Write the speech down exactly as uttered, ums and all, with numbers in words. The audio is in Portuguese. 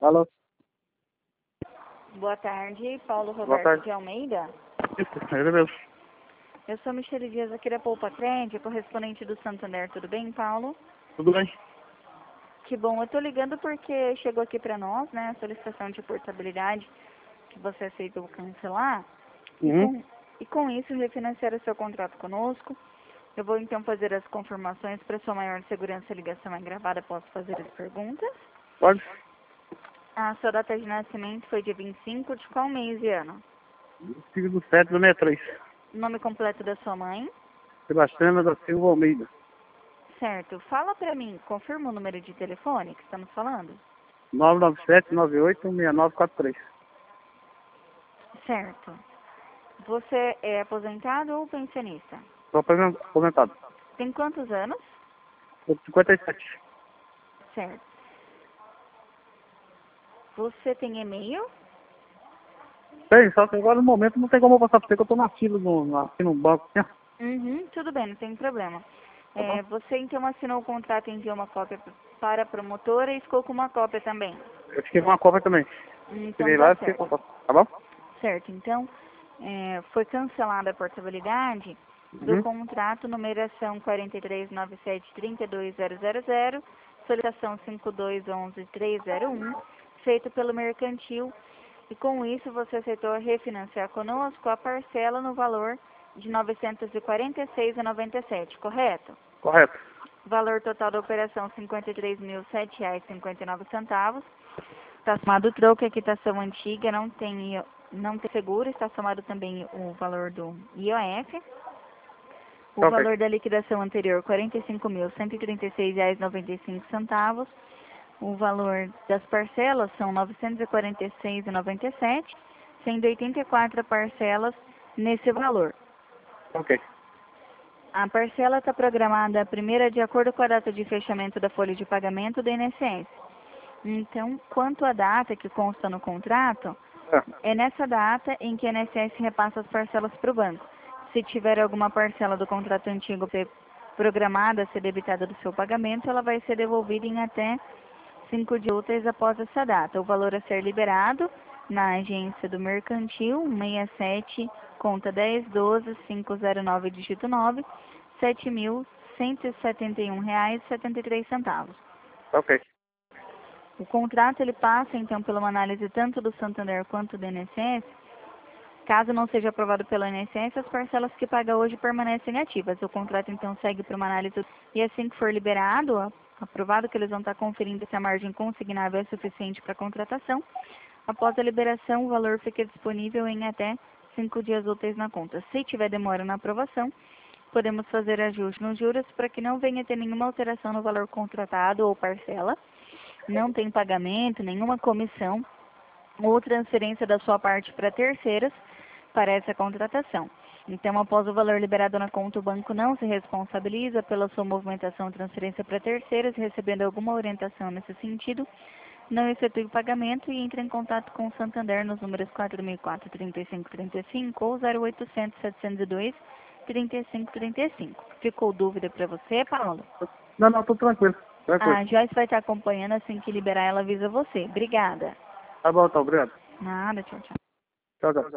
Alô? Boa tarde, Paulo Boa Roberto tarde. de Almeida. Isso, ele mesmo. Eu sou Michele Dias aqui da Poupa Trend, correspondente do Santander. Tudo bem, Paulo? Tudo bem? Que bom, eu tô ligando porque chegou aqui para nós, né, a solicitação de portabilidade que você aceitou cancelar. E Uhum. com, e com isso refinanciar o seu contrato conosco. Eu vou então fazer as confirmações para sua maior segurança. A ligação é gravada, posso fazer as perguntas? Pode? A sua data de nascimento foi dia vinte e cinco de qual mês e ano? Filho do sete do sessenta e três. Nome completo da sua mãe? Sebastiana da Silva Almeida. Certo. Fala pra mim, confirma o número de telefone que estamos falando? nove nove sete, nove oito, seis nove quatro três. Certo. Você é aposentado ou pensionista? Estou aposentado. Tem quantos anos? Estou com cinquenta e sete. Certo. Você tem e-mail? Tem, só que agora no momento não tem como eu passar para você, que eu estou na fila no, na- aqui no banco. Né? Uhum, tudo bem, não tem problema. Tá bom? É, você então assinou o contrato e enviou uma cópia para a promotora e ficou com uma cópia também? Eu fiquei com uma cópia também. Então Cheguei lá tá e fiquei com certo. uma cópia. Tá bom? Certo, então é, foi cancelada a portabilidade do Uhum. contrato numeração quatro três nove sete, três dois zero zero zero, solicitação cinco dois um um, três zero um, feito pelo Mercantil, e com isso você aceitou refinanciar conosco a parcela no valor de novecentos e quarenta e seis reais e noventa e sete, correto? Correto. Valor total da operação cinquenta e três mil, sete reais e cinquenta e nove centavos. Está somado o troco, a quitação antiga, não tem, não tem seguro, está somado também o valor do I O F. O Tá ok. valor da liquidação anterior, quarenta e cinco mil, cento e trinta e seis reais e noventa e cinco centavos. O valor das parcelas são novecentos e quarenta e seis reais e noventa e sete centavos, sendo oitenta e quatro parcelas nesse valor. Ok. A parcela está programada a primeira de acordo com a data de fechamento da folha de pagamento do I N S S. Então, quanto à data que consta no contrato, É. é nessa data em que a I N S S repassa as parcelas para o banco. Se tiver alguma parcela do contrato antigo ser programada a ser debitada do seu pagamento, ela vai ser devolvida em até cinco dias úteis após essa data. O valor a ser liberado na agência do Mercantil, seis sete, conta dez doze, cinco zero nove, dígito nove, sete mil cento e setenta e um reais e setenta e três centavos. Ok. O contrato ele passa então por uma análise tanto do Santander quanto do I N S S. Caso não seja aprovado pelo I N S S, as parcelas que paga hoje permanecem ativas. O contrato então segue para uma análise e assim que for liberado, aprovado, que eles vão estar conferindo se a margem consignável é suficiente para a contratação. Após a liberação, o valor fica disponível em até cinco dias úteis na conta. Se tiver demora na aprovação, podemos fazer ajuste nos juros para que não venha ter nenhuma alteração no valor contratado ou parcela. Não tem pagamento, nenhuma comissão ou transferência da sua parte para terceiras para essa contratação. Então, após o valor liberado na conta, o banco não se responsabiliza pela sua movimentação ou transferência para terceiras, recebendo alguma orientação nesse sentido, não efetue o pagamento e entre em contato com o Santander nos números quatro mil e quatro, trinta e cinco trinta e cinco ou zero oitocentos, setecentos e dois, trinta e cinco trinta e cinco. Ficou dúvida para você, Paulo? Não, não, tô tranquilo. Tranquilo. A Joyce vai estar acompanhando, assim que liberar ela avisa você. Obrigada. Tá bom, então, obrigado. Nada, tchau, tchau. Tchau, tchau.